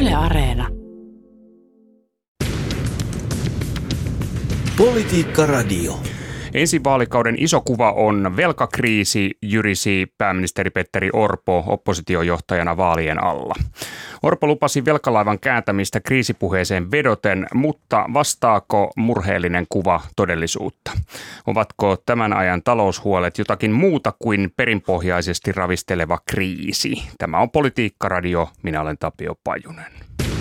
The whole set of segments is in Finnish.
Yle Areena. Politiikka Radio. Ensi vaalikauden iso kuva on velkakriisi, jyrisi pääministeri Petteri Orpo oppositiojohtajana vaalien alla. Orpo lupasi velkalaivan kääntämistä kriisipuheeseen vedoten, mutta vastaako murheellinen kuva todellisuutta? Ovatko tämän ajan taloushuolet jotakin muuta kuin perinpohjaisesti ravisteleva kriisi? Tämä on Politiikka Radio, minä olen Tapio Pajunen.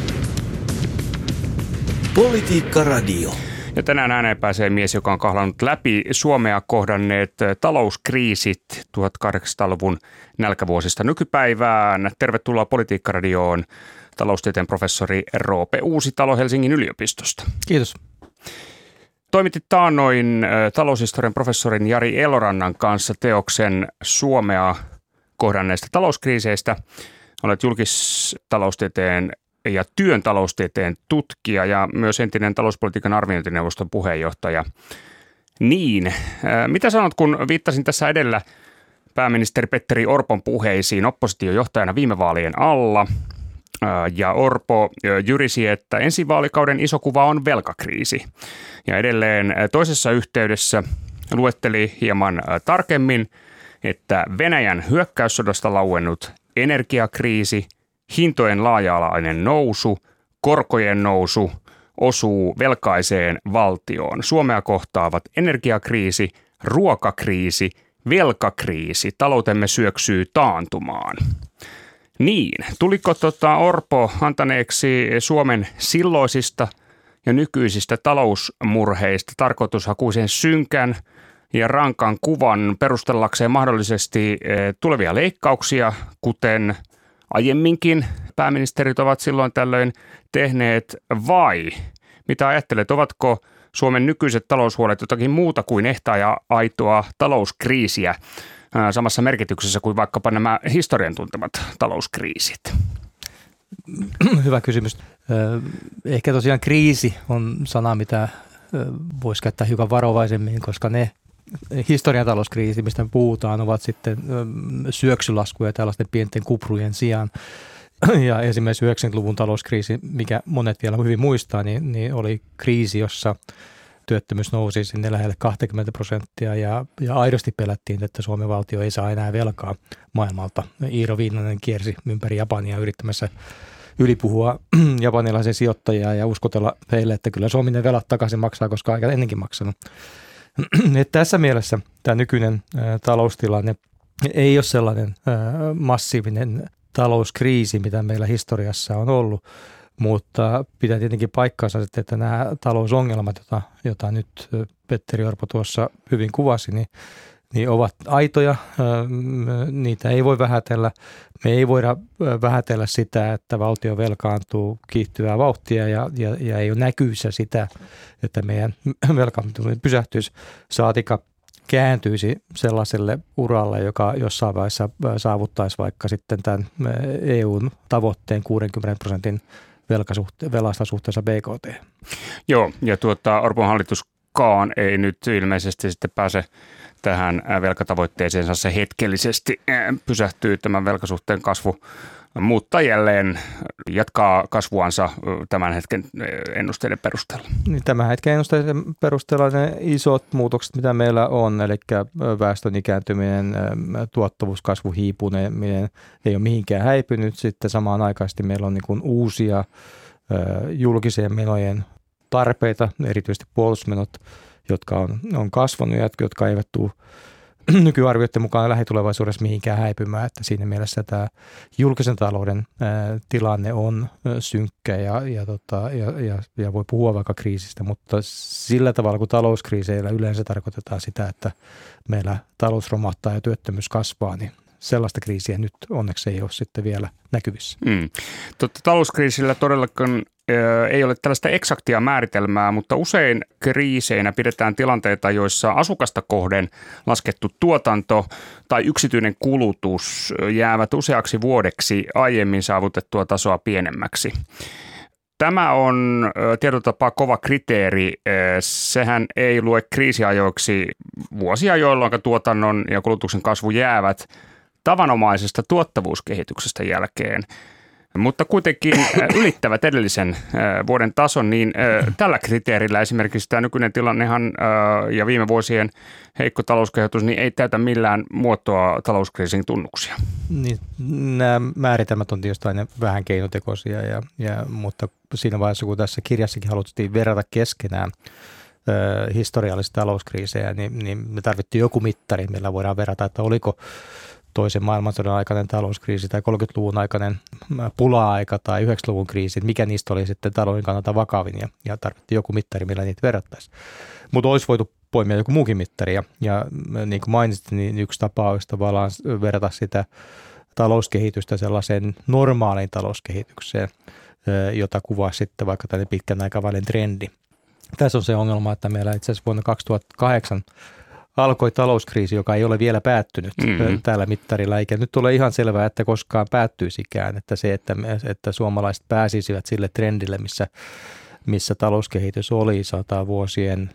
Politiikka Radio. Ja tänään ääneen pääsee mies, joka on kahlannut läpi Suomea kohdanneet talouskriisit 1800-luvun nälkävuosista nykypäivään. Tervetuloa Politiikka Radioon taloustieteen professori Roope Uusitalo Helsingin yliopistosta. Kiitos. Toimitit taannoin taloushistorian professorin Jari Elorannan kanssa teoksen Suomea kohdanneista talouskriiseistä. Olet julkistaloustieteen ja työn taloustieteen tutkija ja myös entinen talouspolitiikan arviointineuvoston puheenjohtaja. Niin, mitä sanot, kun viittasin tässä edellä pääministeri Petteri Orpon puheisiin oppositiojohtajana viime vaalien alla, ja Orpo jyrisi, että ensi vaalikauden iso kuva on velkakriisi. Ja edelleen toisessa yhteydessä luetteli hieman tarkemmin, että Venäjän hyökkäyssodasta lauennut energiakriisi, hintojen laaja-alainen nousu, korkojen nousu osuu velkaiseen valtioon. Suomea kohtaavat energiakriisi, ruokakriisi, velkakriisi. Taloutemme syöksyy taantumaan. Niin, tuliko Orpo antaneeksi Suomen silloisista ja nykyisistä talousmurheista tarkoitushakuisen synkän ja rankan kuvan perustellakseen mahdollisesti tulevia leikkauksia, kuten aiemminkin pääministerit ovat silloin tällöin tehneet, vai mitä ajattelet, ovatko Suomen nykyiset taloushuolet jotakin muuta kuin ehtaa ja aitoa talouskriisiä samassa merkityksessä kuin vaikkapa nämä historian tuntemat talouskriisit? Hyvä kysymys. Ehkä tosiaan kriisi on sana, mitä voisi käyttää hiukan varovaisemmin, koska ne historian talouskriisi, mistä me puhutaan, ovat sitten syöksylaskuja tällaisten pienten kuprujen sijaan. Ja esimerkiksi 90-luvun talouskriisi, mikä monet vielä hyvin muistaa, niin oli kriisi, jossa työttömyys nousi sinne lähelle 20% ja aidosti pelättiin, että Suomen valtio ei saa enää velkaa maailmalta. Iiro Viinanen kiersi ympäri Japania yrittämässä ylipuhua japanilaisia sijoittajia ja uskotella heille, että kyllä Suomi ne velat takaisin maksaa, koska aika ennenkin maksanut. Että tässä mielessä tämä nykyinen taloustilanne ei ole sellainen massiivinen talouskriisi, mitä meillä historiassa on ollut, mutta pitää tietenkin paikkaansa, että nämä talousongelmat, joita nyt Petteri Orpo tuossa hyvin kuvasi, niin ovat aitoja, niitä ei voi vähätellä. Me ei voida vähätellä sitä, että valtio velkaantuu kiihtyvää vauhtia ja ei ole näkyissä sitä, että meidän velkaantuminen pysähtyisi, saatika kääntyisi sellaiselle uralle, joka jossain vaiheessa saavuttaisi vaikka sitten tämän EUn tavoitteen 60% velasta suhteessa BKT. Joo, ja Orpon hallituskaan ei nyt ilmeisesti sitten pääse tähän velkatavoitteeseensa, se hetkellisesti pysähtyy tämän velkasuhteen kasvu, mutta jälleen jatkaa kasvuansa tämän hetken ennusteiden perusteella. Niin, tämän hetken ennusteiden perusteella ne isot muutokset, mitä meillä on, eli väestön ikääntyminen, tuottavuuskasvu hiipuminen ei ole mihinkään häipynyt. Sitten samaan aikaisesti meillä on niin kuin uusia julkiseen menojen tarpeita, erityisesti puolustusmenot, jotka on kasvanut ja jotka eivät tule nykyarvioiden mukaan lähitulevaisuudessa mihinkään häipymään, että siinä mielessä tämä julkisen talouden tilanne on synkkä ja voi puhua vaikka kriisistä, mutta sillä tavalla kuin talouskriiseillä yleensä tarkoitetaan sitä, että meillä talous romahtaa ja työttömyys kasvaa, niin sellaista kriisiä nyt onneksi ei ole sitten vielä näkyvissä. Talouskriisillä todellakaan ei ole tällaista eksaktia määritelmää, mutta usein kriiseinä pidetään tilanteita, joissa asukasta kohden laskettu tuotanto tai yksityinen kulutus jäävät useaksi vuodeksi aiemmin saavutettua tasoa pienemmäksi. Tämä on tietyllä tapaa kova kriteeri. Sehän ei lue kriisiajoiksi vuosia, jolloin tuotannon ja kulutuksen kasvu jäävät tavanomaisesta tuottavuuskehityksestä jälkeen. mutta kuitenkin ylittävät edellisen vuoden tason, niin tällä kriteerillä esimerkiksi tämä nykyinen tilannehan ja viime vuosien heikko talouskehitys niin ei täytä millään muotoa talouskriisin tunnuksia. Niin, nämä määritelmät on tietysti aina vähän keinotekoisia, mutta siinä vaiheessa, kun tässä kirjassakin haluttiin verrata keskenään historiallisia talouskriisejä, niin me tarvittiin joku mittari, millä voidaan verrata, että oliko toisen maailmansodan aikainen talouskriisi tai 30-luvun aikainen pula-aika tai 90-luvun kriisi, mikä niistä oli sitten talouden kannalta vakavin ja tarvittiin joku mittari, millä niitä verrattaisiin. Mutta olisi voitu poimia joku muukin mittari ja niin kuin mainitsin, niin yksi tapa olisi tavallaan verrata sitä talouskehitystä sellaiseen normaaliin talouskehitykseen, jota kuvaa sitten vaikka tällainen pitkän aikavälin trendi. Tässä on se ongelma, että meillä itse asiassa vuonna 2008 alkoi talouskriisi, joka ei ole vielä päättynyt tällä mittarilla, eikä nyt ole ihan selvää, että koskaan päättyisikään, että se, että suomalaiset pääsisivät sille trendille, missä talouskehitys oli vuosien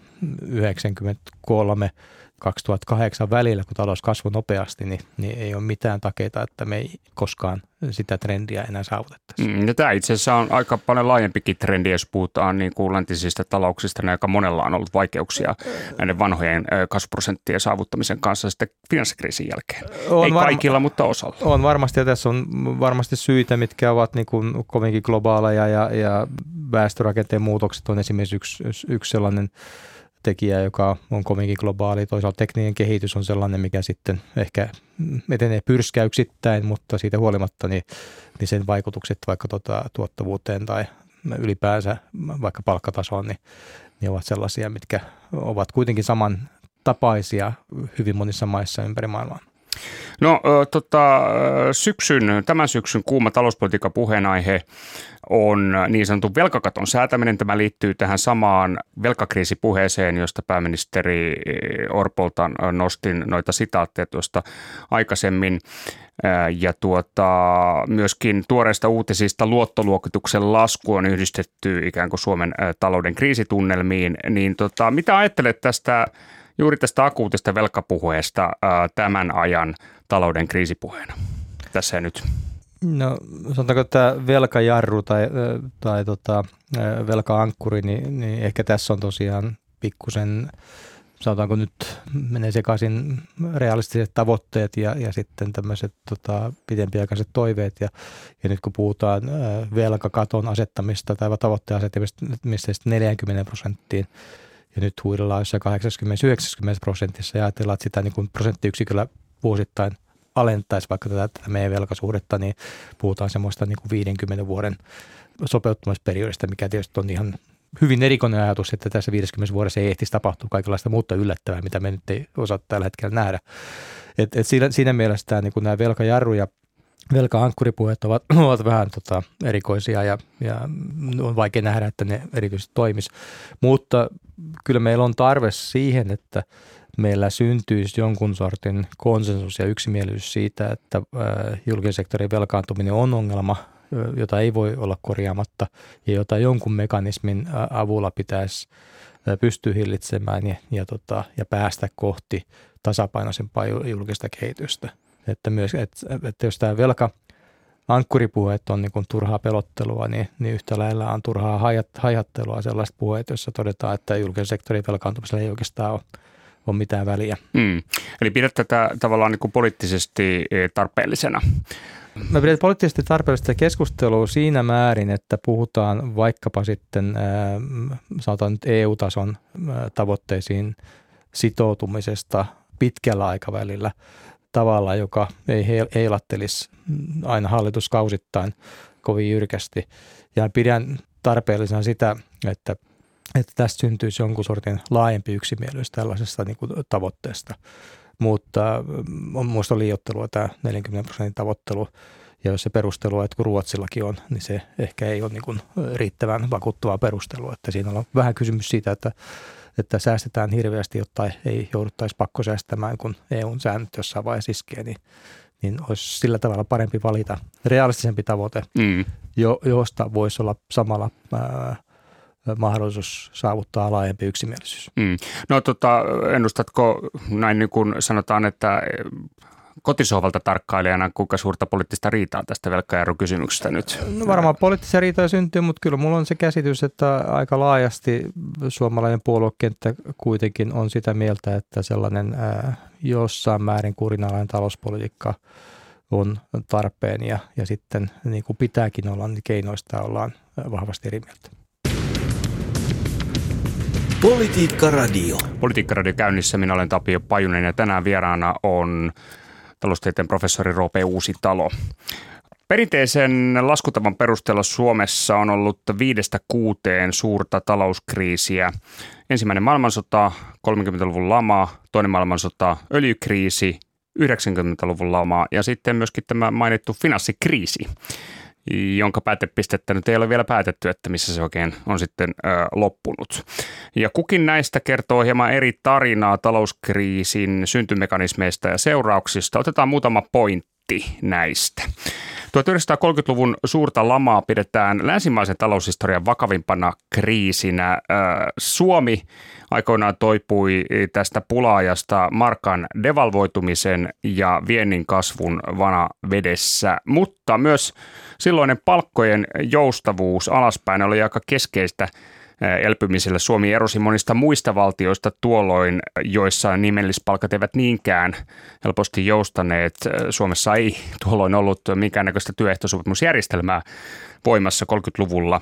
1993-2008 välillä, kun talous kasvoi nopeasti, niin ei ole mitään takeita, että me ei koskaan sitä trendiä enää saavutettaisiin. Ja tämä itse asiassa on aika paljon laajempikin trendi, jos puhutaan niin kuin läntisistä talouksista, niin aika monella on ollut vaikeuksia näiden vanhojen kasvuprosenttien saavuttamisen kanssa sitten finanssikriisin jälkeen. Ei kaikilla, mutta osalla. On varmasti, ja tässä on varmasti syitä, mitkä ovat niin kuin kovinkin globaaleja ja väestörakenteen muutokset on esimerkiksi yksi sellainen tekijä, joka on kovinkin globaali. Toisaalta tekninen kehitys on sellainen, mikä sitten ehkä etenee pyrskäyksittäin, mutta siitä huolimatta niin sen vaikutukset vaikka tuottavuuteen tai ylipäänsä vaikka palkkatasoon, niin ovat sellaisia, mitkä ovat kuitenkin samantapaisia hyvin monissa maissa ympäri maailmaa. No tämän syksyn kuuma talouspolitiikan puheenaihe on niin sanotun velkakaton säätäminen. Tämä liittyy tähän samaan velkakriisipuheeseen, josta pääministeri Orpolta nostin noita sitaatteja tuosta aikaisemmin. Ja myöskin tuoreista uutisista luottoluokituksen lasku on yhdistetty ikään kuin Suomen talouden kriisitunnelmiin. Niin mitä ajattelet juuri tästä akuutista velkapuheesta tämän ajan talouden kriisipuheena tässä ja nyt? No sanotaanko, että velkajarru tai velkaankkuri, niin ehkä tässä on tosiaan pikkusen, sanotaanko nyt menee sekaisin realistiset tavoitteet ja sitten tämmöiset pidempiaikaiset toiveet. Ja nyt kun puhutaan velkakaton asettamista tai tavoitteen asettamista 40%, ja nyt huidellaan jossain 80-90% ja ajatellaan, että sitä niin kuin prosenttiyksiköllä vuosittain alentaisi vaikka tätä meidän velkasuhdetta, niin puhutaan semmoista niin kuin 50 vuoden sopeuttamisperiodista, mikä tietysti on ihan hyvin erikoinen ajatus, että tässä 50 vuodessa ei ehtisi tapahtua kaikenlaista muuta yllättävää, mitä me nyt ei osaa tällä hetkellä nähdä. Siinä mielessä niin kuin nämä velkajarru ja velka-ankkuripuheet ovat vähän erikoisia ja on vaikea nähdä, että ne erityisesti toimisi. Mutta kyllä meillä on tarve siihen, että meillä syntyisi jonkun sortin konsensus ja yksimielisyys siitä, että julkisen sektorin velkaantuminen on ongelma, jota ei voi olla korjaamatta ja jota jonkun mekanismin avulla pitäisi pystyä hillitsemään ja päästä kohti tasapainoisempaa julkista kehitystä. Että jos tämä velka-ankkuripuheet on niin kuin turhaa pelottelua, niin yhtä lailla on turhaa hajattelua sellaiset puheet, joissa todetaan, että julkisen sektorin velkaantumisella ei oikeastaan ole mitään väliä. Eli pidät tätä tavallaan niin kuin poliittisesti tarpeellisena? Mä pidän poliittisesti tarpeellista keskustelua siinä määrin, että puhutaan vaikkapa sitten sanotaan nyt EU-tason tavoitteisiin sitoutumisesta pitkällä aikavälillä tavalla, joka ei heilattelisi aina hallituskausittain kovin jyrkästi. Ja pidän tarpeellisena sitä, että tästä syntyisi jonkun sortin laajempi yksimielisyys tällaisesta niin kuin tavoitteesta. Mutta on minusta liioittelua tämä 40% tavoittelu. Ja jos se perustelu, että kun Ruotsillakin on, niin se ehkä ei ole niin kuin riittävän vakuuttavaa perustelua. Että siinä on vähän kysymys siitä, että säästetään hirveästi, jotta ei jouduttaisi pakkosäästämään, kun EUn säännöt jossain vaiheessa iskee, niin olisi sillä tavalla parempi valita realistisempi tavoite, josta voisi olla samalla mahdollisuus saavuttaa laajempi yksimielisyys. No ennustatko näin niin kuin sanotaan, että kotisohvalta tarkkailijana, kuinka suurta poliittista riitaa tästä velkajarrukysymyksestä nyt? No varmaan poliittisia riitoja syntyy, mutta kyllä mulla on se käsitys, että aika laajasti suomalainen puoluekenttä kuitenkin on sitä mieltä, että sellainen jossain määrin kurinalainen talouspolitiikka on tarpeen ja sitten niin kuin pitääkin olla, niin keinoista ollaan vahvasti eri mieltä. Politiikka Radio. Politiikka Radio käynnissä. Minä olen Tapio Pajunen ja tänään vieraana on taloustieteen professori Roope Uusitalo. Perinteisen laskutavan perusteella Suomessa on ollut 5-6 suurta talouskriisiä. Ensimmäinen maailmansota, 30-luvun lama, toinen maailmansota, öljykriisi, 90-luvun lama ja sitten myöskin tämä mainittu finanssikriisi, jonka päätepistettä nyt ei ole vielä päätetty, että missä se oikein on sitten loppunut. Ja kukin näistä kertoo hieman eri tarinaa talouskriisin syntymekanismeista ja seurauksista. Otetaan muutama pointti näistä. 1930-luvun suurta lamaa pidetään länsimaisen taloushistorian vakavimpana kriisinä. Suomi aikoinaan toipui tästä pulaajasta markan devalvoitumisen ja viennin kasvun vanavedessä, mutta myös silloinen palkkojen joustavuus alaspäin oli aika keskeistä elpymiselle. Suomi erosi monista muista valtioista tuolloin, joissa nimellispalkat eivät niinkään helposti joustaneet. Suomessa ei tuolloin ollut minkäännäköistä työehtosopimusjärjestelmää voimassa 30-luvulla.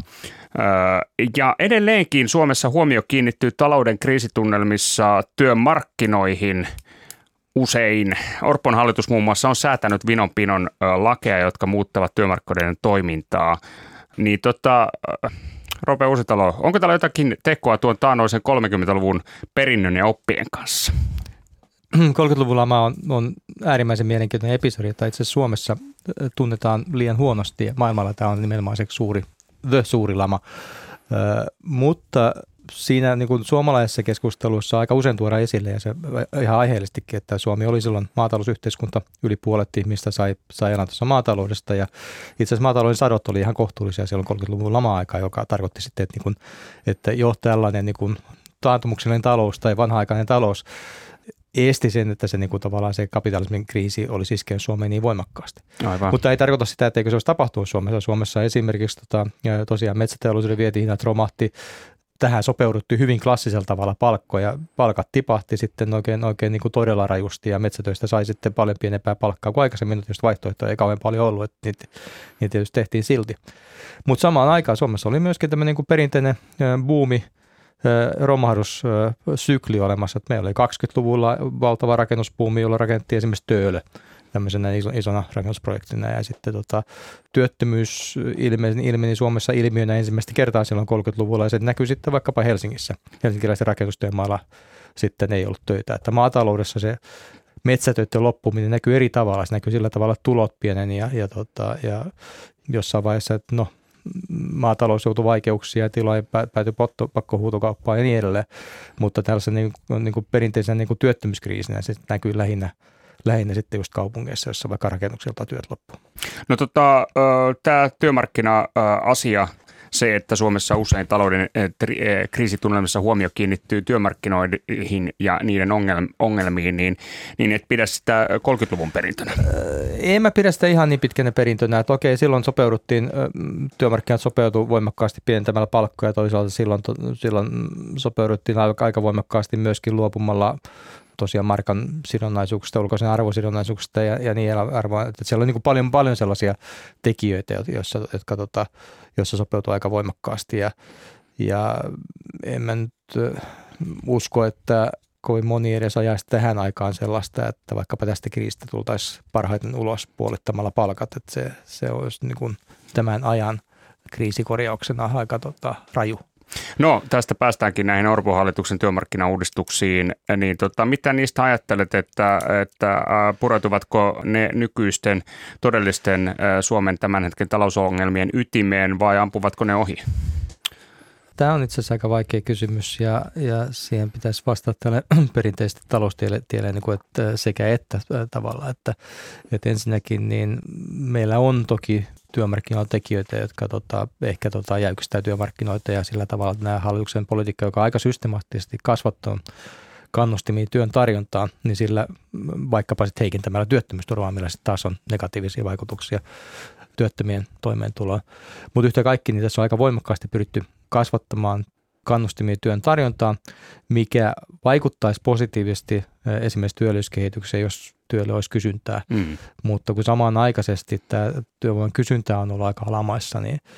Ja edelleenkin Suomessa huomio kiinnittyy talouden kriisitunnelmissa työmarkkinoihin usein. Orpon hallitus muun muassa on säätänyt vinonpinon lakeja, jotka muuttavat työmarkkinoiden toimintaa. Niin Roope Uusitalo, onko täällä jotakin tekoa tuon taannoisen 30-luvun perinnön ja oppien kanssa? 30-luvun lama on äärimmäisen mielenkiintoinen episodi, että itse asiassa Suomessa tunnetaan liian huonosti ja maailmalla tämä on nimenomaan se suuri lama. Mutta siinä niin kuin suomalaisessa keskustelussa aika usein tuodaan esille ja se ihan aiheellisestikin, että Suomi oli silloin maatalousyhteiskunta, yli puolet ihmistä sai elantonsa maataloudesta ja itse asiassa maatalouden sadot oli ihan kohtuullisia silloin 30-luvun lama-aikaa, joka tarkoitti sitten, että jo tällainen niin kuin taantumuksellinen talous tai vanha-aikainen talous esti sen, että se, niin kuin tavallaan se kapitalismin kriisi olisi iskenyt Suomeen niin voimakkaasti. Aivan. Mutta ei tarkoita sitä, etteikö se olisi tapahtunut Suomessa. Suomessa esimerkiksi tosiaan metsäteollisuuden vientihinnat romahti. Tähän sopeuduttiin hyvin klassisella tavalla palkat tipahti sitten oikein niin kuin todella rajusti ja metsätöistä sai sitten paljon pienempää palkkaa kuin aikaisemmin, tietysti vaihtoehtoja ei kauhean paljon ollut, että niitä tietysti tehtiin silti. Mutta samaan aikaan Suomessa oli myöskin tämmöinen niin kuin perinteinen buumi, romahdussykli olemassa, että meillä oli 20-luvulla valtava rakennusbuumi, jolla rakennettiin esimerkiksi Töölö tämmöisenä isona rakennusprojektina ja sitten työttömyys ilmeni Suomessa ilmiönä ensimmäistä kertaa silloin 30-luvulla ja se näkyy sitten vaikkapa Helsingissä. Helsinkiläisten rakennustyömaalla sitten ei ollut töitä, että maataloudessa se metsätöiden loppuminen näkyy eri tavalla, se näkyy sillä tavalla, että tulot pieneni ja jossain vaiheessa, että maatalous joutui vaikeuksia ja tiloja päätyi pakkohuutokauppaan ja niin edelleen, mutta tällaisen niin kuin perinteisen niin kuin työttömyyskriisinä se näkyy lähinnä sitten just kaupungeissa, jossa vaikka rakennuksilta työt loppuu. No tämä työmarkkina-asia, se, että Suomessa usein talouden kriisitunnelmissa huomio kiinnittyy työmarkkinoihin ja niiden ongelmiin, niin et pidä sitä 30-luvun perintönä? En mä pidä sitä ihan niin pitkänä perintönä, että okei, silloin työmarkkinat sopeutuivat voimakkaasti pienentämällä palkkoja ja toisaalta silloin sopeuduttiin aika voimakkaasti myöskin luopumalla tosiaan markan sidonnaisuuksista, ulkoisen arvosidonnaisuuksista ja niin arvoa, että siellä on niin kuin paljon sellaisia tekijöitä, joissa sopeutuu aika voimakkaasti ja en mä nyt usko, että kovin moni edes ajaisi tähän aikaan sellaista, että vaikkapa tästä kriisistä tultaisiin parhaiten ulos puolittamalla palkat, että se olisi niin kuin tämän ajan kriisikorjauksena aika raju. No, tästä päästäänkin näihin Orpon hallituksen työmarkkinauudistuksiin, niin mitä niistä ajattelet, että pureutuvatko ne nykyisten todellisten Suomen tämän hetken talousongelmien ytimeen vai ampuvatko ne ohi? Tämä on itse asiassa aika vaikea kysymys ja siihen pitäisi vastata tälle perinteisesti taloustieleen niin sekä että tavalla, että ensinnäkin niin meillä on toki työmarkkinoilla tekijöitä, jotka ehkä jäykistää työmarkkinoita ja sillä tavalla, että nämä hallituksen politiikka, joka aika systemaattisesti kannustimia työn tarjontaan, niin sillä vaikkapa sitten heikentämällä työttömyysturvaa, millä sitten taas on negatiivisia vaikutuksia työttömien toimeentuloon. Mutta yhtä kaikki, niin tässä on aika voimakkaasti pyritty kasvattamaan kannustimia työn tarjontaan, mikä vaikuttaisi positiivisesti esimerkiksi työllisyyskehitykseen, jos työlle olisi kysyntää. Mutta kun samanaikaisesti tämä työvoiman kysyntä on ollut aika alamaissa,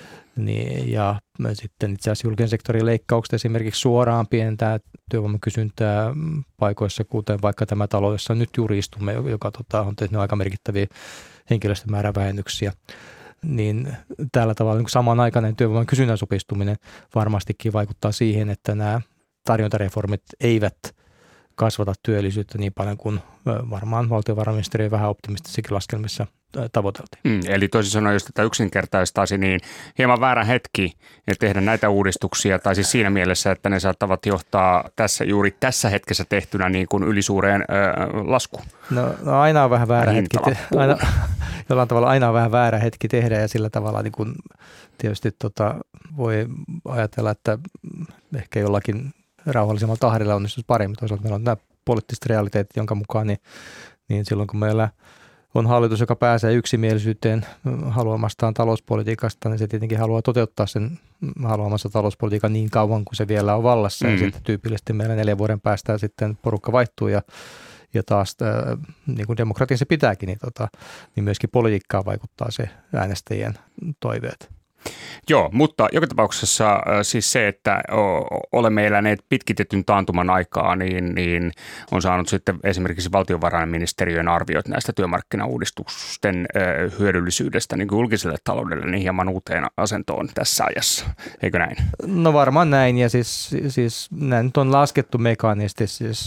ja sitten itse asiassa julkisen sektorin leikkaukset esimerkiksi suoraan pienentää työvoiman kysyntää paikoissa, kuten vaikka tämä talo, jossa nyt juuri istumme, joka on tehnyt aika merkittäviä henkilöstömäärävähennyksiä, niin tällä tavalla niin samanaikainen työvoiman kysynnän supistuminen varmastikin vaikuttaa siihen, että nämä tarjontareformit eivät kasvata työllisyyttä niin paljon kuin varmaan valtiovarainministeriön vähän optimistissakin laskelmissa tavoiteltiin. Eli toisin sanoen, jos tätä yksinkertaistaisi, niin hieman väärä hetki tehdä näitä uudistuksia, tai siis siinä mielessä, että ne saattavat johtaa juuri tässä hetkessä tehtynä niin kuin ylisuureen laskuun. No aina on vähän väärä hetki. Jollain tavalla aina on vähän väärä hetki tehdä, ja sillä tavalla niin kuin tietysti voi ajatella, että ehkä jollakin rauhallisemmalla tahdilla onnistuisi paremmin. Toisaalta meillä on nämä poliittiset realiteetit, jonka mukaan niin silloin kun meillä on hallitus, joka pääsee yksimielisyyteen haluamastaan talouspolitiikasta, niin se tietenkin haluaa toteuttaa sen haluamassa talouspolitiikan niin kauan kuin se vielä on vallassa. Ja sitten tyypillisesti meillä 4 vuoden päästä sitten porukka vaihtuu ja taas niin kuin demokratia se pitääkin, niin myöskin politiikkaan vaikuttaa se äänestäjien toiveet. Joo, mutta joka tapauksessa siis se, että olemme eläneet pitkitetyn taantuman aikaa, niin on saanut sitten esimerkiksi valtiovarainministeriön arviot näistä työmarkkinauudistusten hyödyllisyydestä niin kuin julkiselle taloudelle niin hieman uuteen asentoon tässä ajassa, eikö näin? No varmaan näin, ja siis näin nyt on laskettu mekaanisesti siis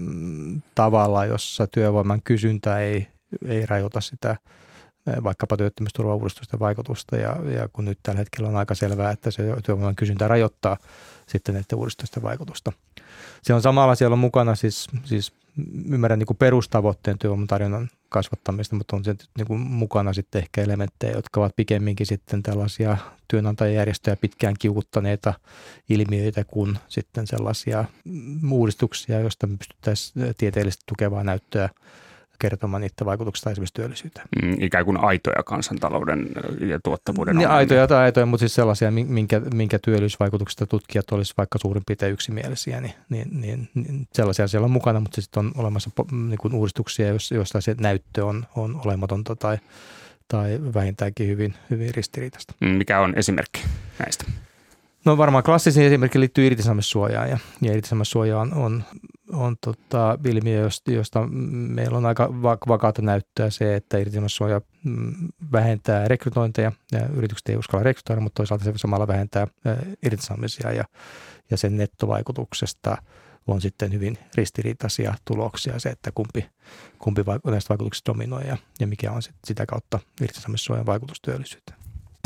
tavalla, jossa työvoiman kysyntä ei rajoita sitä vaikkapa työttömyysturvauudistusten vaikutusta, ja kun nyt tällä hetkellä on aika selvää, että se työvoiman kysyntä rajoittaa sitten näiden uudistusten vaikutusta. Se on samalla, siellä on mukana siis ymmärrän niin kuin perustavoitteen työvoiman tarjonnan kasvattamista, mutta on se niin kuin mukana sitten ehkä elementtejä, jotka ovat pikemminkin sitten tällaisia työnantajajärjestöjä pitkään kiukuttaneita ilmiöitä kuin sitten sellaisia uudistuksia, joista me pystyttäisiin tieteellisesti tukevaa näyttöä kertomaan niitä vaikutuksista esimerkiksi työllisyyteen. Ikään kuin aitoja kansantalouden ja tuottavuuden niin aitoja, mutta siis sellaisia, minkä työllisyysvaikutuksista tutkijat olisivat vaikka suurin piirtein yksimielisiä, niin sellaisia siellä on mukana, mutta sitten on olemassa niin kuin uudistuksia, joista se näyttö on olematonta tai vähintäänkin hyvin ristiriitaista. Mikä on esimerkki näistä? No varmaan klassisin esimerkki liittyy irtisanomissuojaan, ja irtisanomissuoja on ilmiö, josta meillä on aika vakaata näyttöä se, että irtisanomissuoja vähentää rekrytointeja ja yritykset ei uskalla rekrytoida, mutta toisaalta se samalla vähentää irtisanomisia ja sen nettovaikutuksesta on sitten hyvin ristiriitaisia tuloksia se, että kumpi näistä vaikutuksista dominoi ja mikä on sitä kautta irtisanomissuojan vaikutus työllisyyteen.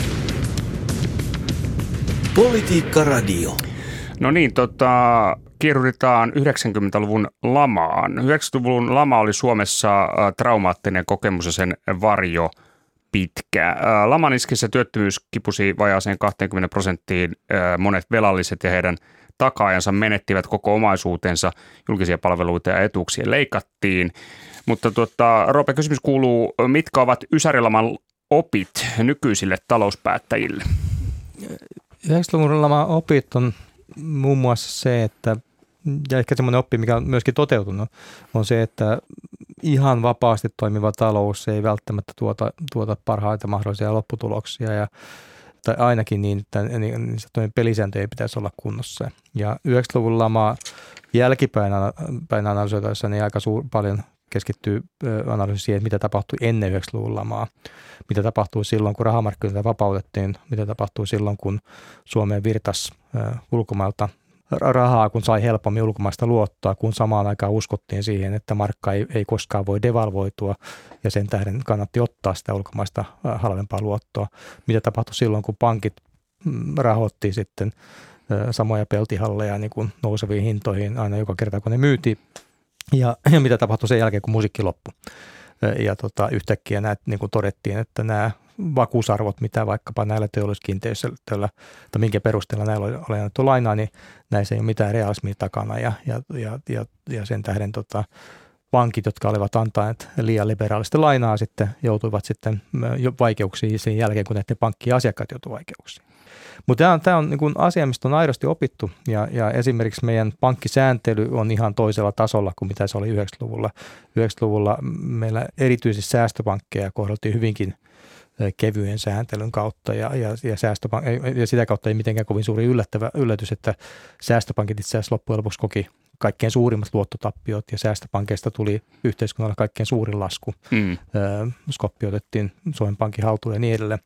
Politiikka Radio. No niin, kiiruhditaan 90-luvun lamaan. 90-luvun lama oli Suomessa traumaattinen kokemus ja sen varjo pitkä. Laman iskissä työttömyys kipusi vajaaseen 20%. Monet velalliset ja heidän takaajansa menettivät koko omaisuutensa. Julkisia palveluita ja etuuksia leikattiin. Mutta Roope, kysymys kuuluu, mitkä ovat Ysäri-laman opit nykyisille talouspäättäjille? 90-luvun laman opit on muun muassa se, että, ja ehkä semmoinen oppi, mikä on myöskin toteutunut, on se, että ihan vapaasti toimiva talous ei välttämättä tuota parhaita mahdollisia lopputuloksia, tai ainakin niin, että niistä pelisääntöjä pitäisi olla kunnossa. Ja 90-luvun lama jälkipäin analysoitaessa niin aika paljon keskittyy analyysi siihen, mitä tapahtui ennen 90-luvun lamaa, mitä tapahtui silloin, kun rahamarkkinoita vapautettiin, mitä tapahtui silloin, kun Suomeen virtasi ulkomailta rahaa, kun sai helpommin ulkomaista luottoa, kun samaan aikaan uskottiin siihen, että markka ei koskaan voi devalvoitua ja sen tähden kannatti ottaa sitä ulkomaista halvempaa luottoa. Mitä tapahtui silloin, kun pankit rahoitti sitten samoja peltihalleja niin kuin nouseviin hintoihin aina joka kerta, kun ne myytiin. Ja mitä tapahtui sen jälkeen, kun musiikki loppui. Ja yhtäkkiä niin kuin todettiin, että nämä vakuusarvot, mitä vaikkapa näillä teollisuuskiinteistöillä, tai minkä perusteella näillä oli annettu lainaa, niin näissä ei ole mitään realismia takana ja sen tähden pankit, jotka olivat antaneet liian liberaalista lainaa, sitten joutuivat sitten vaikeuksiin sen jälkeen, kun näiden pankkien asiakkaat joutuivat vaikeuksiin. Mutta tämä on niin kuin asia, mistä on aidosti opittu ja esimerkiksi meidän pankkisääntely on ihan toisella tasolla kuin mitä se oli 90-luvulla. 90-luvulla meillä erityisesti säästöpankkeja kohdeltiin hyvinkin kevyen sääntelyn kautta ja sitä kautta ei mitenkään kovin suuri yllätys, että säästöpankit itse asiassa loppujen lopuksi koki kaikkein suurimmat luottotappiot ja säästöpankeista tuli yhteiskunnalle kaikkein suurin lasku. Skoppi otettiin Suomen Pankin haltuun ja niin edelleen.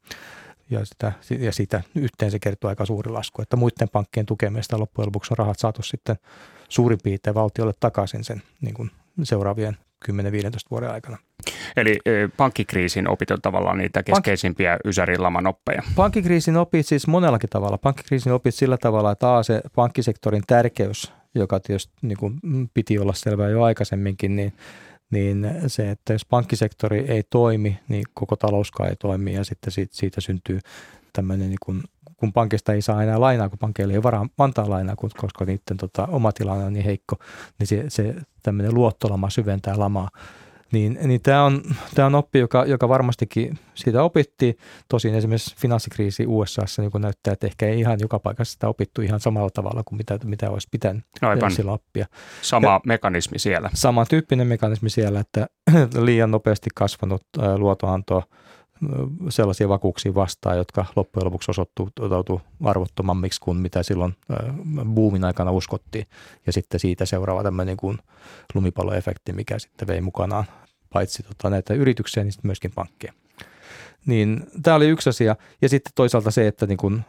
Ja siitä yhteen se kertoo aika suuri lasku, että muiden pankkien tukemista loppujen lopuksi on rahat saatu sitten suurin piirtein valtiolle takaisin sen niin kuin seuraavien 10-15 vuoden aikana. Eli pankkikriisin opit on tavallaan niitä keskeisimpiä Ysärin laman oppeja. Pankkikriisin opit siis monellakin tavalla. Pankkikriisin opit sillä tavalla, että se pankkisektorin tärkeys, joka tietysti niin kuin piti olla selvää jo aikaisemminkin, niin se, että jos pankkisektori ei toimi, niin koko talouskaan ei toimi ja sitten siitä syntyy tämmöinen, niin kun pankista ei saa enää lainaa, kun pankeille ei varaa antaa lainaa, koska niiden oma tilanne on niin heikko, niin se tämmöinen luottolama syventää lamaa. Niin tämä on oppi, joka varmastikin siitä opittiin. Tosin esimerkiksi finanssikriisi USAssa niin näyttää, että ehkä ei ihan joka paikassa sitä opittu ihan samalla tavalla kuin mitä olisi pitänyt sillä oppia. Sama mekanismi siellä. Samantyyppinen mekanismi siellä, että liian nopeasti kasvanut luotonanto sellaisia vakuuksia vastaan, jotka loppujen lopuksi osoittautuu arvottomammiksi kuin mitä silloin boomin aikana uskottiin. Ja sitten siitä seuraava tämmöinen kuin lumipalloefekti, mikä sitten vei mukanaan paitsi näitä yrityksiä, niin sitten myöskin pankkeja. Niin tämä oli yksi asia. Ja sitten toisaalta se, että niin kun,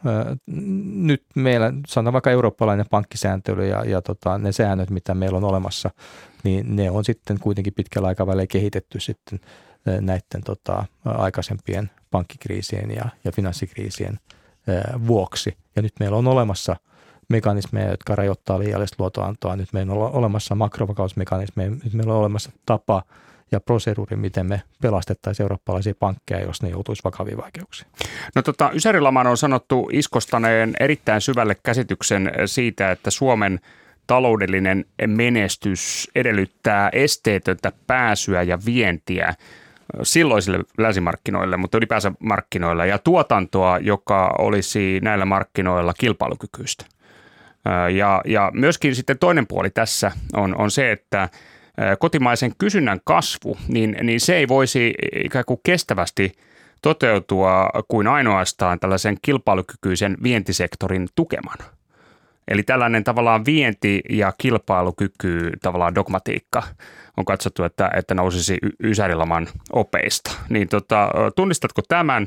nyt meillä, sanotaan vaikka eurooppalainen pankkisääntely ja ne säännöt, mitä meillä on olemassa, niin ne on sitten kuitenkin pitkällä aikavälillä kehitetty sitten näiden aikaisempien pankkikriisien ja finanssikriisien vuoksi. Ja nyt meillä on olemassa mekanismeja, jotka rajoittaa liiallista luotonantoa. Nyt meillä on olemassa makrovakausmekanismeja. Nyt meillä on olemassa tapa ja proseduuri, miten me pelastettaisiin eurooppalaisia pankkeja, jos ne joutuisi vakaviin vaikeuksiin. No Ysärin laman on sanottu iskostaneen erittäin syvälle käsityksen siitä, että Suomen taloudellinen menestys edellyttää esteetöntä pääsyä ja vientiä silloisille länsimarkkinoille, mutta ylipäänsä markkinoilla ja tuotantoa, joka olisi näillä markkinoilla kilpailukykyistä. Ja myöskin sitten toinen puoli tässä on se, että kotimaisen kysynnän kasvu, niin se ei voisi ikään kuin kestävästi toteutua kuin ainoastaan tällaisen kilpailukykyisen vientisektorin tukemana. Eli tällainen tavallaan vienti- ja kilpailukyky tavallaan dogmatiikka on katsottu, että nousisi Ysärin laman opeista. Niin tunnistatko tämän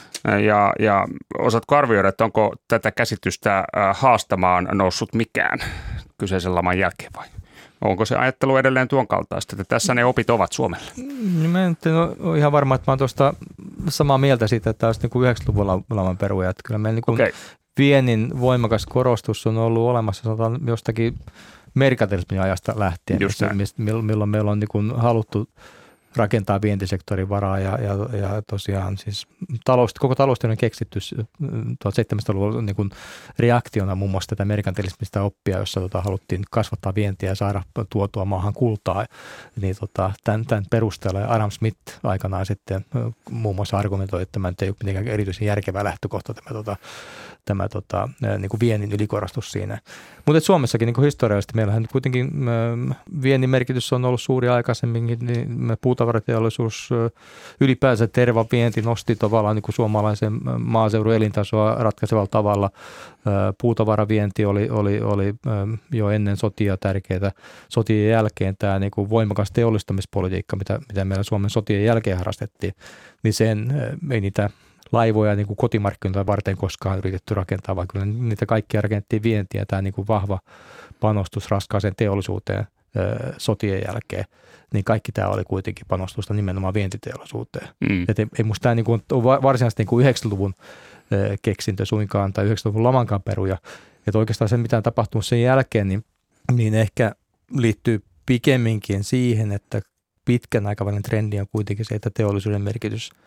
ja osaatko arvioida, että onko tätä käsitystä haastamaan noussut mikään kyseisen laman jälkeen vai? Onko se ajattelu edelleen tuon kaltaista, että tässä ne opit ovat Suomelle? Mä en ole ihan varma, että mä oon tuosta samaa mieltä siitä, että tämä olisi niin kuin 90-luvun laman peruja. Että kyllä meillä niin kuin viennin voimakas korostus on ollut olemassa sanotaan jostakin merkantilismin ajasta lähtien, milloin meillä on niin kuin haluttu rakentaa vientisektorin varaa ja tosiaan siis koko talousteoria on keksitty 1700-luvulla niin kuin reaktiona muun muassa tätä merkantilismista oppia, jossa haluttiin kasvattaa vientiä ja saada tuotua maahan kultaa. Niin tämän perusteella Adam Smith aikanaan sitten muun muassa argumentoi, että tämä ei ole mitenkään erityisen järkevä lähtökohta tämä niin kuin viennin ylikorostus siinä. Mutta Suomessakin niin kuin historiallisesti meillähän kuitenkin viennin merkitys on ollut suuri aikaisemminkin, niin puutavarateollisuus, ylipäänsä tervavienti nosti tavallaan niin kuin suomalaisen maaseudun elintasoa ratkaisevalla tavalla. Puutavaravienti oli jo ennen sotia tärkeää. Sotien jälkeen tämä niin kuin voimakas teollistamispolitiikka, mitä meillä Suomen sotien jälkeen harrastettiin, niin sen ei niitä laivoja niin kuin kotimarkkinoita varten koskaan yritetty rakentaa, vaan kyllä niitä kaikkia rakennettiin vientiä. Tämä niin kuin vahva panostus raskaaseen teollisuuteen sotien jälkeen, niin kaikki tämä oli kuitenkin panostusta nimenomaan vientiteollisuuteen. Että ei musta tämä niin kuin ole varsinaisesti niin kuin 90-luvun keksintö suinkaan tai 90-luvun lamankaan peruja. Että oikeastaan se, mitä on tapahtunut sen jälkeen, niin ehkä liittyy pikemminkin siihen, että pitkän aikavälin trendi on kuitenkin se, että teollisuuden merkitys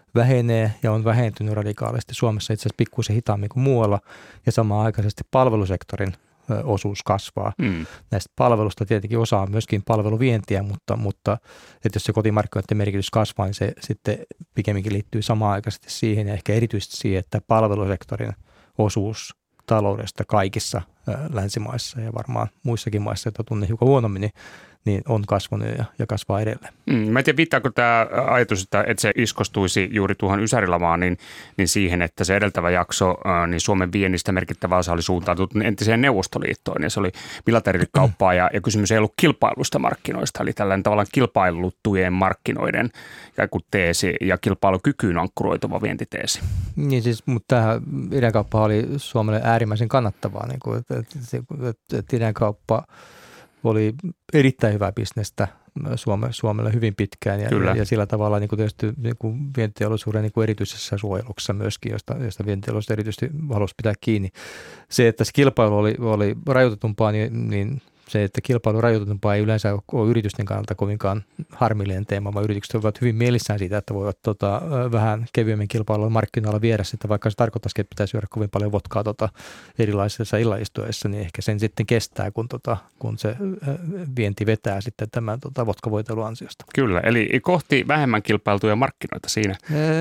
vähenee ja on vähentynyt radikaalisti. Suomessa itse asiassa pikkuisen hitaammin kuin muualla ja samaan aikaisesti palvelusektorin osuus kasvaa. Näistä palvelusta tietenkin osa on myöskin palveluvientiä, mutta että jos se kotimarkkinoiden merkitys kasvaa, niin se sitten pikemminkin liittyy samaan aikaisesti siihen ja ehkä erityisesti siihen, että palvelusektorin osuus taloudesta kaikissa länsimaissa ja varmaan muissakin maissa, joita tunnen hiukan huonommin, niin on kasvanut ja kasvaa edelleen. Mä en tiedä, viittaako tämä ajatus, että se iskostuisi juuri tuohon Ysärilamaan, niin siihen, että se edeltävä jakso, niin Suomen viennistä merkittävä osa oli suuntautunut entiseen Neuvostoliittoon, ja se oli bilateraalikkauppaa, ja kysymys ei ollut kilpailusta markkinoista, eli tällainen tavallaan kilpailuttujen markkinoiden teesi ja kilpailukykyyn ankkuroituva vientiteesi. Niin siis, mutta tämä idänkauppa oli Suomelle äärimmäisen kannattavaa, niin kuin, että idänkauppa oli erittäin hyvää bisnestä Suomelle hyvin pitkään ja sillä tavalla niin kuin tietysti niin kuin vientiteollisuuden niin kuin erityisessä suojeluksessa myöskin, josta vientiteollisuus erityisesti halusi pitää kiinni. Se, että se kilpailu oli rajoitetumpaa, niin se, että kilpailu rajoitetumpaa ei yleensä ole yritysten kannalta kovinkaan harmillinen teema, vaan yritykset ovat hyvin mielissään siitä, että voivat vähän kevyemmin kilpailulla markkinoilla viedä sitä, vaikka se tarkoittaisikin, että pitäisi syödä kovin paljon vodkaa erilaisissa illaistuessa, niin ehkä sen sitten kestää, kun se vienti vetää sitten tämän vodkavoitelun ansiosta. Kyllä, eli kohti vähemmän kilpailtuja markkinoita siinä.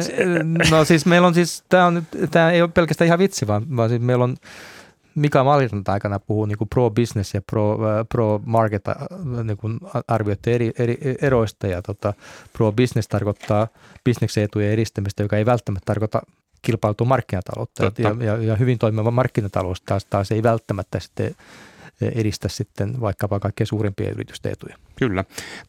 No siis meillä on siis, tämä ei ole pelkästään ihan vitsi, vaan siis meillä on Mika Maliranta aikana puhuu niin kuin pro-business ja pro-market niin kuin arvioiden eri eroista ja pro-business tarkoittaa bisneksen etujen edistämistä, joka ei välttämättä tarkoita kilpailtua markkinataloutta ja hyvin toimiva markkinatalous taas ei välttämättä sitten edistä sitten vaikkapa kaikkein suurimpien yritysten etuja. Kyllä.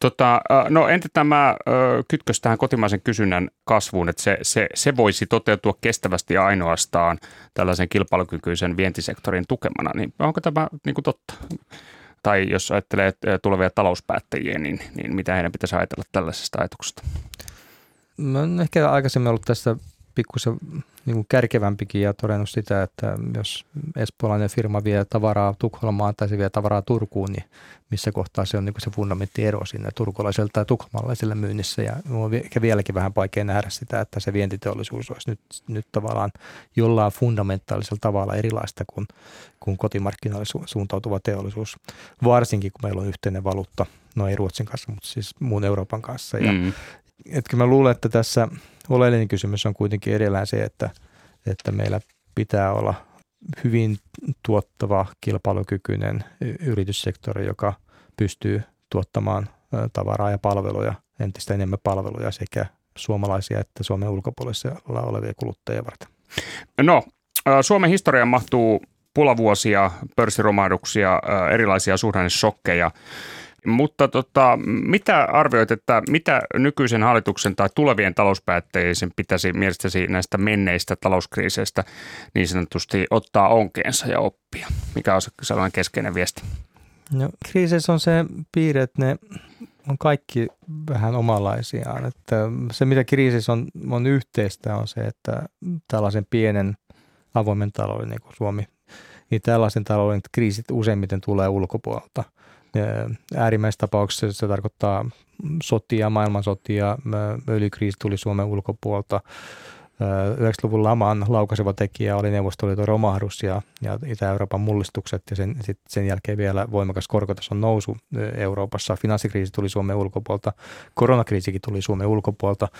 No entä tämä kytkös tähän kotimaisen kysynnän kasvuun, että se voisi toteutua kestävästi ainoastaan tällaisen kilpailukykyisen vientisektorin tukemana, niin onko tämä niin kuin totta? Tai jos ajattelee tulevia talouspäättäjiä, niin mitä heidän pitäisi ajatella tällaisesta ajatuksesta? Mä olen ehkä aikaisemmin ollut tässä pikkusen niin kärkevämpikin ja todennut sitä, että jos espoolainen firma vie tavaraa Tukholmaan tai se vie tavaraa Turkuun, niin missä kohtaa se on niin se fundamenttiero sinne turkulaiselle tai tukholmalaiselle myynnissä. Ja on ehkä vieläkin vähän vaikea nähdä sitä, että se vientiteollisuus olisi nyt tavallaan jollain fundamentaalisella tavalla erilaista kuin kotimarkkinoille suuntautuva teollisuus. Varsinkin kun meillä on yhteinen valuutta, no ei Ruotsin kanssa, mutta siis muun Euroopan kanssa. Ja että mä luulen, että tässä oleellinen kysymys on kuitenkin edellään se, että meillä pitää olla hyvin tuottava, kilpailukykyinen yrityssektori, joka pystyy tuottamaan tavaraa ja palveluja, entistä enemmän palveluja sekä suomalaisia että Suomen ulkopuolisella olevia kuluttajia varten. No, Suomen historiaan mahtuu pulavuosia, pörssiromahduksia, erilaisia suhdanneshokkeja. Mutta mitä arvioit, että mitä nykyisen hallituksen tai tulevien talouspäättäjien pitäisi mielestäsi näistä menneistä talouskriiseistä niin sanotusti ottaa onkeensa ja oppia? Mikä on sellainen keskeinen viesti? No, kriiseissä on se piirre, että ne on kaikki vähän omanlaisiaan. Että se, mitä kriisissä on yhteistä, on se, että tällaisen pienen avoimen talouden niin kuin Suomi, niin tällaisen talouden kriisit useimmiten tulee ulkopuolelta. Äärimmäisessä tapauksessa se tarkoittaa sotia, maailmansotia, öljykriisi tuli Suomen ulkopuolta. 90-luvun laman laukaiseva tekijä oli Neuvostoliiton romahdus ja Itä-Euroopan mullistukset ja sen jälkeen vielä voimakas korkotason nousu Euroopassa. Finanssikriisi tuli Suomen ulkopuolta, koronakriisikin tuli Suomen ulkopuolta.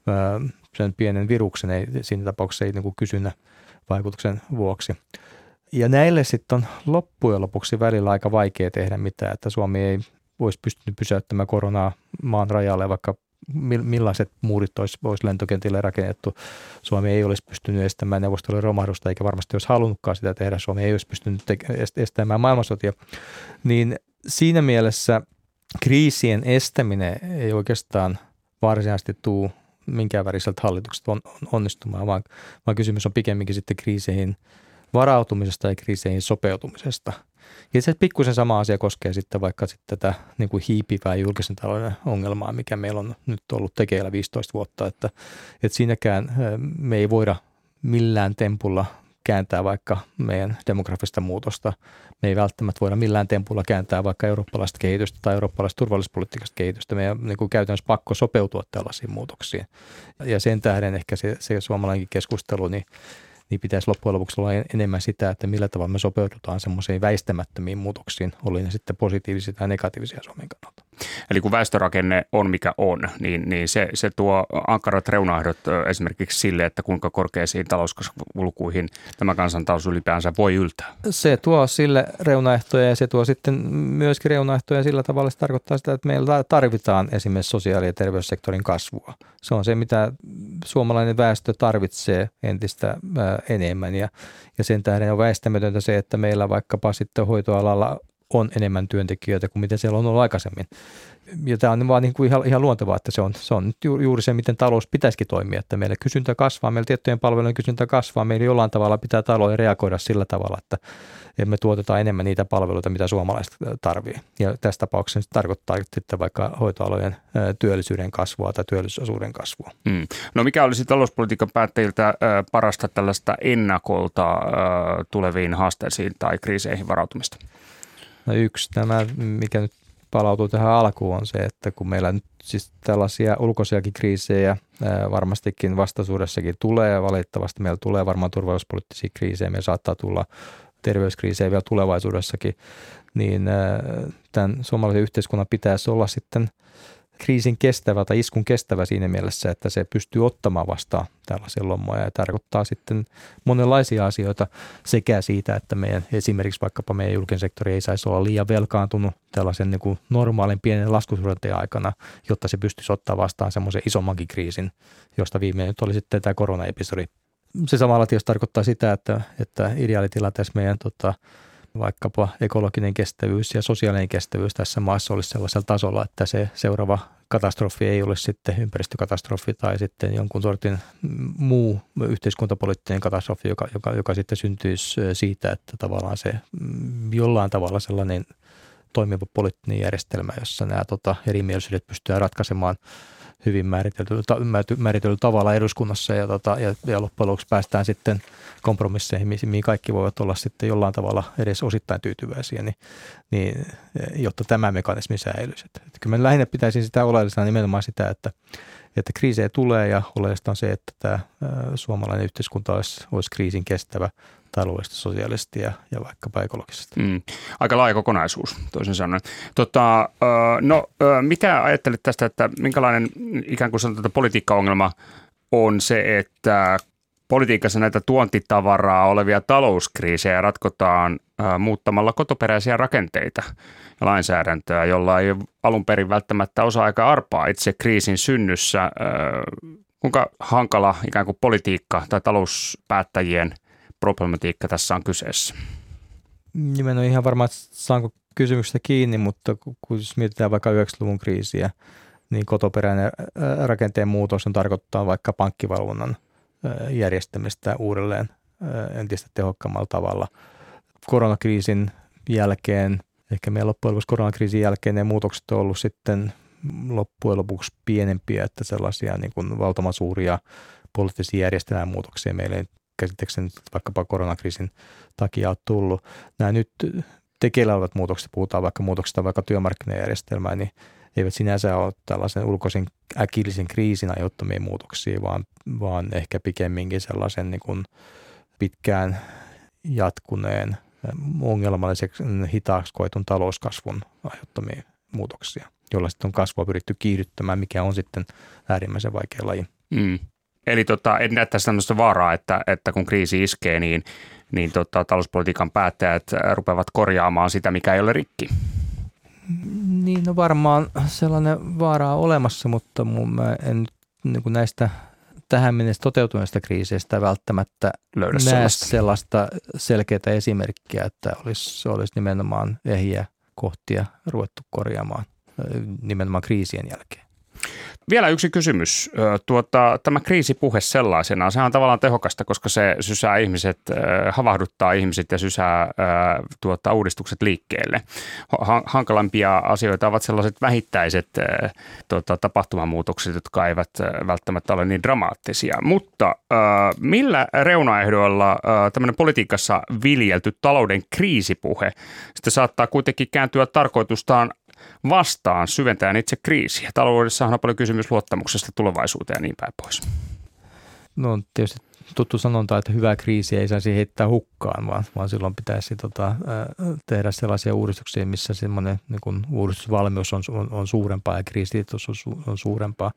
Sen pienen viruksen siinä tapauksessa ei niin kuin kysynnän vaikutuksen vuoksi. Ja näille sitten on loppujen lopuksi välillä aika vaikea tehdä mitään, että Suomi ei olisi pystynyt pysäyttämään koronaa maan rajalle, vaikka millaiset muurit olisi lentokentille rakennettu. Suomi ei olisi pystynyt estämään Neuvostoliiton romahdusta, eikä varmasti olisi halunnutkaan sitä tehdä. Suomi ei olisi pystynyt estämään maailmansotia. Niin siinä mielessä kriisien estäminen ei oikeastaan varsinaisesti tule minkään väriseltä hallitukselta onnistumaan, vaan kysymys on pikemminkin sitten kriiseihin varautumisesta ja kriiseihin sopeutumisesta. Ja se pikkusen sama asia koskee sitten vaikka sitten tätä niin kuin hiipivää julkisen talouden ongelmaa, mikä meillä on nyt ollut tekeillä 15 vuotta, että siinäkään me ei voida millään tempulla kääntää vaikka meidän demografista muutosta. Me ei välttämättä voida millään tempulla kääntää vaikka eurooppalaista kehitystä tai eurooppalaista turvallisuuspoliittista kehitystä. Meidän niin kuin käytännössä pakko sopeutua tällaisiin muutoksiin. Ja sen tähden ehkä se suomalainenkin keskustelu, niin pitäisi loppujen lopuksi olla enemmän sitä, että millä tavalla me sopeudutaan semmoisiin väistämättömiin muutoksiin, oli ne sitten positiivisia tai negatiivisia Suomen kannalta. Eli kun väestörakenne on mikä on, niin se tuo ankarat reunaehdot esimerkiksi sille, että kuinka korkeisiin talouskasvulukuihin tämä kansantalous ylipäänsä voi yltää. Se tuo sille reunaehtoja ja se tuo sitten myöskin reunaehtoja sillä tavalla, se tarkoittaa sitä, että meillä tarvitaan esimerkiksi sosiaali- ja terveyssektorin kasvua. Se on se, mitä suomalainen väestö tarvitsee entistä enemmän ja sen tähden on väistämätöntä se, että meillä vaikkapa sitten hoitoalalla on enemmän työntekijöitä kuin mitä siellä on ollut aikaisemmin. Ja tämä on vaan niin kuin ihan luontevaa, että se on juuri se, miten talous pitäisikin toimia, että meillä kysyntä kasvaa, meillä tiettyjen palvelujen kysyntä kasvaa, meillä jollain tavalla pitää talouden reagoida sillä tavalla, että me tuotetaan enemmän niitä palveluita, mitä suomalaiset tarvii. Ja tässä tapauksessa se tarkoittaa sitten vaikka hoitoalojen työllisyyden kasvua tai työllisyysosuuden kasvua. No mikä olisi talouspolitiikan päättäjiltä parasta tällaista ennakolta tuleviin haasteisiin tai kriiseihin varautumista? No yksi tämä, mikä nyt palautuu tähän alkuun, on se, että kun meillä nyt siis tällaisia ulkoisiakin kriisejä varmastikin vastaisuudessakin tulee, ja valitettavasti meillä tulee varmaan turvallisuuspoliittisia kriisejä, meillä saattaa tulla terveyskriisejä vielä tulevaisuudessakin, niin tämän suomalaisen yhteiskunnan pitäisi olla sitten kriisin kestävä tai iskun kestävä siinä mielessä, että se pystyy ottamaan vastaan tällaisia lommoja ja tarkoittaa sitten monenlaisia asioita sekä siitä, että meidän esimerkiksi vaikkapa meidän julkinen sektori ei saisi olla liian velkaantunut tällaisen niin kuin normaalin pienen laskusuhdanteen aikana, jotta se pystyisi ottaa vastaan semmoisen isommankin kriisin, josta viimeinen nyt oli sitten tämä koronaepisodi. Se samalla tietysti tarkoittaa sitä, että ideaalitilanteessa meidän vaikkapa ekologinen kestävyys ja sosiaalinen kestävyys tässä maassa olisi sellaisella tasolla, että se seuraava katastrofi ei ole sitten ympäristökatastrofi tai sitten jonkun sortin muu yhteiskuntapoliittinen katastrofi, joka sitten syntyisi siitä, että tavallaan se jollain tavalla sellainen toimiva poliittinen järjestelmä, jossa nämä erimielisyydet pystytään ratkaisemaan hyvin määritellyllä tavalla eduskunnassa ja loppujen lopuksi päästään sitten kompromisseihin, mihin kaikki voivat olla sitten jollain tavalla edes osittain tyytyväisiä, niin jotta tämä mekanismi säilyisi. Että kyllä me lähinnä pitäisin sitä oleellisena nimenomaan sitä, että kriisejä tulee ja oleellista on se, että tämä suomalainen yhteiskunta olisi kriisin kestävä taloudellisesti, sosiaalisesti ja vaikkapa ekologisesti. Aika laaja kokonaisuus, toisin sanoen. Mitä ajattelet tästä, että minkälainen ikään kuin sanotaan politiikkaongelma on se, että politiikassa näitä tuontitavaraa olevia talouskriisejä ratkotaan muuttamalla kotoperäisiä rakenteita ja lainsäädäntöä, jolla ei alun perin välttämättä osaa aika arpaa itse kriisin synnyssä. Kuinka hankala ikään kuin politiikka tai talouspäättäjien problematiikka tässä on kyseessä? Mä en ole ihan varma, että saanko kysymyksestä kiinni, mutta kun mietitään vaikka 90-luvun kriisiä, niin kotoperäinen rakenteen muutos on tarkoittaa vaikka pankkivalvonnan järjestämistä uudelleen entistä tehokkaammalla tavalla. Koronakriisin jälkeen, ehkä meidän loppujen lopuksi koronakriisin jälkeen ne muutokset on ollut sitten loppujen lopuksi pienempiä, että sellaisia niin kuin valtavan suuria poliittisia järjestelmämuutoksia meillä ei käsittääkseni vaikkapa koronakriisin takia on tullut. Nämä nyt tekeillä olevat muutokset, puhutaan vaikka muutoksista vaikka työmarkkinajärjestelmään, niin eivät sinänsä ole tällaisen ulkoisen äkillisen kriisin aiheuttamia muutoksia, vaan ehkä pikemminkin sellaisen niin kuin pitkään jatkuneen ongelmalliseksi hitaaksi koetun talouskasvun aiheuttamia muutoksia, joilla sitten on kasvua pyritty kiihdyttämään, mikä on sitten äärimmäisen vaikea laji. Eli en näe tässä tämmöistä vaaraa, että kun kriisi iskee, niin talouspolitiikan päättäjät rupeavat korjaamaan sitä, mikä ei ole rikki. Niin, no varmaan sellainen vaara on olemassa, mutta mä en niin kuin näistä tähän mennessä toteutuneista kriiseistä välttämättä näe sellaista selkeää esimerkkiä, että olisi nimenomaan ehjiä kohtia ruvettu korjaamaan nimenomaan kriisien jälkeen. Vielä yksi kysymys. Tämä kriisipuhe sellaisenaan, sehän on tavallaan tehokasta, koska se sysää ihmiset, havahduttaa ihmiset ja sysää uudistukset liikkeelle. Hankalampia asioita ovat sellaiset vähittäiset tapahtumamuutokset, jotka eivät välttämättä ole niin dramaattisia. Mutta millä reunaehdoilla tämmöinen politiikassa viljelty talouden kriisipuhe sitten saattaa kuitenkin kääntyä tarkoitustaan vastaan syventäen itse kriisiä? Taloudessahan on paljon kysymys luottamuksesta tulevaisuuteen ja niin päin pois. No on tietysti tuttu sanonta, että hyvää kriisiä ei saisi heittää hukkaan, vaan silloin pitäisi tehdä sellaisia uudistuksia, missä semmoinen niin uudistusvalmius on suurempaa ja kriisitus on suurempaa.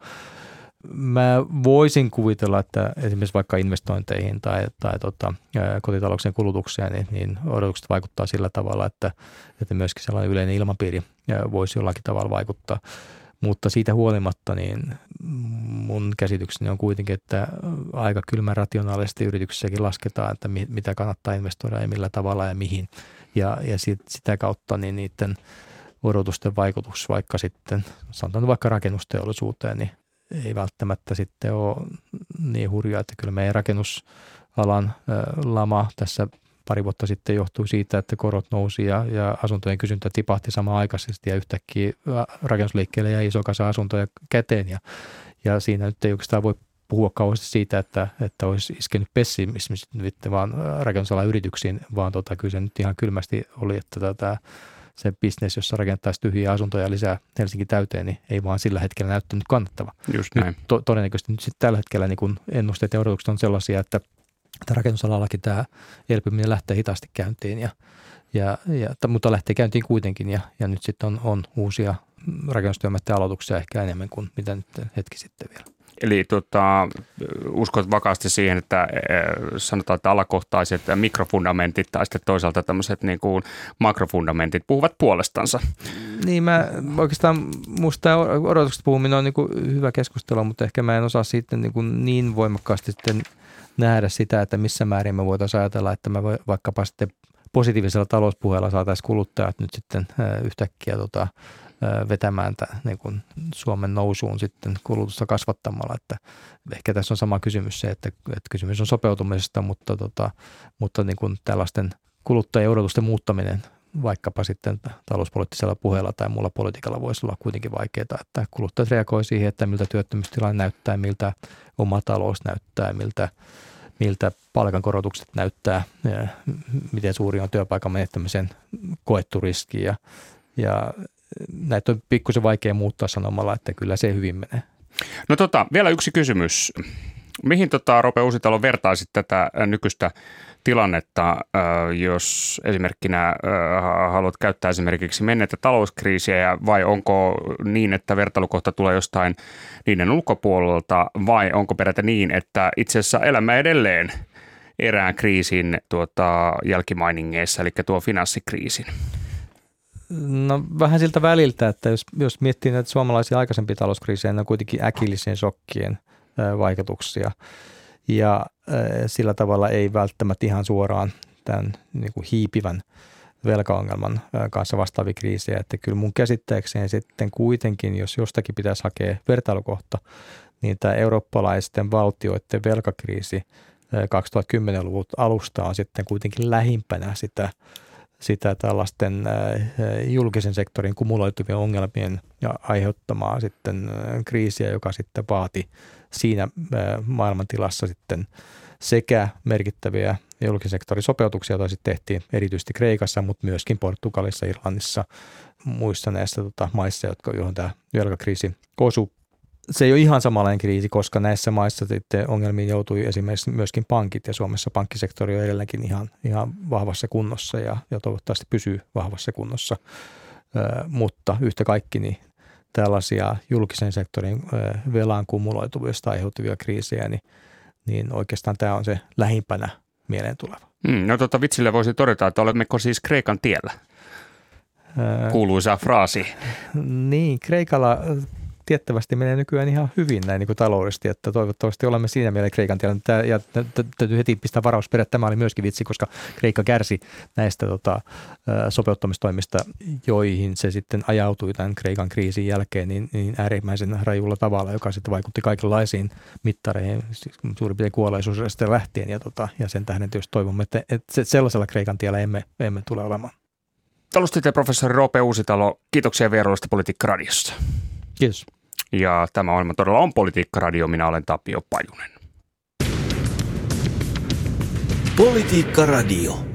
Mä voisin kuvitella, että esimerkiksi vaikka investointeihin tai kotitalouksien kulutukseen, niin odotukset vaikuttaa sillä tavalla, että myöskin sellainen yleinen ilmapiiri voisi jollakin tavalla vaikuttaa. Mutta siitä huolimatta, niin mun käsitykseni on kuitenkin, että aika kylmän rationaalisesti yrityksissäkin lasketaan, että mitä kannattaa investoida ja millä tavalla ja mihin. Ja sitä kautta niin niiden odotusten vaikutus vaikka sitten, sanotaan vaikka rakennusteollisuuteen, niin ei välttämättä sitten ole niin hurjaa, että kyllä meidän rakennusalan lama tässä pari vuotta sitten johtui siitä, että korot nousi ja asuntojen kysyntä tipahti samanaikaisesti ja yhtäkkiä rakennusliikkeelle jäi iso kasa asuntoja käteen ja siinä nyt ei oikeastaan voi puhua kauheasti siitä, että olisi iskenyt pessimismi vaan rakennusalan yrityksiin, vaan kyllä se nyt ihan kylmästi oli, että se bisnes, jossa rakentaisi tyhjiä asuntoja lisää Helsinki täyteen, niin ei vaan sillä hetkellä näyttänyt kannattava. Just näin. Todennäköisesti nyt sitten tällä hetkellä niin kun ennusteet ja odotukset on sellaisia, että rakennusalallakin tämä elpyminen lähtee hitaasti käyntiin, mutta lähtee käyntiin kuitenkin ja nyt sitten on uusia rakennustyömaiden aloituksia ehkä enemmän kuin mitä nyt hetki sitten vielä. Eli uskot vakaasti siihen, että sanotaan, että alakohtaiset mikrofundamentit tai sitten toisaalta tämmöiset niin kuin makrofundamentit puhuvat puolestansa. Niin mä oikeastaan musta odotukset puhuminen on niin kuin hyvä keskustelu, mutta ehkä mä en osaa sitten niin voimakkaasti sitten nähdä sitä, että missä määrin me voitaisiin ajatella, että me vaikkapa sitten positiivisella talouspuheella saataisiin kuluttajat nyt sitten yhtäkkiä vetämään niin kuin Suomen nousuun sitten kulutusta kasvattamalla, että ehkä tässä on sama kysymys se, että kysymys on sopeutumisesta, mutta niin kuin tällaisten kuluttajien odotusten muuttaminen vaikkapa sitten talouspoliittisella puheella tai muulla politiikalla voisi olla kuitenkin vaikeaa, että kuluttajat reagoi siihen, että miltä työttömyystilanne näyttää, miltä oma talous näyttää, miltä palkankorotukset näyttää, miten suuri on työpaikan menettämisen koettu riski ja näitä on pikkusen vaikea muuttaa sanomalla, että kyllä se hyvin menee. No vielä yksi kysymys. Mihin Roope Uusitalo vertaisit tätä nykyistä tilannetta, jos esimerkkinä haluat käyttää esimerkiksi menneitä talouskriisiä, vai onko niin, että vertailukohta tulee jostain niiden ulkopuolelta, vai onko peräti niin, että itse asiassa elämme edelleen erään kriisin jälkimainingeissa, eli tuo finanssikriisin? No vähän siltä väliltä, että jos miettii näitä suomalaisia aikaisempia talouskriisejä, ne on kuitenkin äkillisen shokkien vaikutuksia ja sillä tavalla ei välttämättä ihan suoraan tämän niin kuin hiipivän velkaongelman kanssa vastaavia kriisejä, että kyllä mun käsittääkseen sitten kuitenkin, jos jostakin pitäisi hakea vertailukohta, niin tämä eurooppalaisten valtioiden velkakriisi 2010-luvun alusta on sitten kuitenkin lähimpänä sitä tällaisten julkisen sektorin kumuloituvien ongelmien ja aiheuttamaa sitten kriisiä, joka sitten vaati siinä maailmantilassa sitten sekä merkittäviä julkisen sektorin sopeutuksia, joita sitten tehtiin erityisesti Kreikassa, mutta myöskin Portugalissa, Irlannissa, muissa näissä maissa, johon tämä velkakriisi osui. Se ei ole ihan samanlainen kriisi, koska näissä maissa sitten ongelmiin joutui esimerkiksi myöskin pankit, ja Suomessa pankkisektori on edelleenkin ihan vahvassa kunnossa ja toivottavasti pysyy vahvassa kunnossa, mutta yhtä kaikki niin tällaisia julkisen sektorin velan kumuloituvista aiheutuvia kriisejä, niin oikeastaan tämä on se lähimpänä mieleen tuleva. No vitsille voisi todeta, että olemmeko siis Kreikan tiellä? Kuuluisa fraasi. Niin, Kreikalla tiettävästi menee nykyään ihan hyvin näin niin kuin taloudellisesti, että toivottavasti olemme siinä mielessä Kreikan tilanne. Ja täytyy heti pistää varausperä. Tämä oli myöskin vitsi, koska Kreikka kärsi näistä sopeuttamistoimista, joihin se sitten ajautui tämän Kreikan kriisin jälkeen niin äärimmäisen rajulla tavalla, joka sitten vaikutti kaikenlaisiin mittareihin, suurin piirtein kuolleisuudesta lähtien. Ja sen tähden tietysti toivomme, että sellaisella Kreikan tiellä emme tule olemaan. Taloustieteen professori Roope Uusitalo, kiitoksia vierailusta Politiikka-radiossa. Kiitos. Ja tämä ohjelma todella on Politiikka-radio. Minä olen Tapio Pajunen. Politiikka-radio.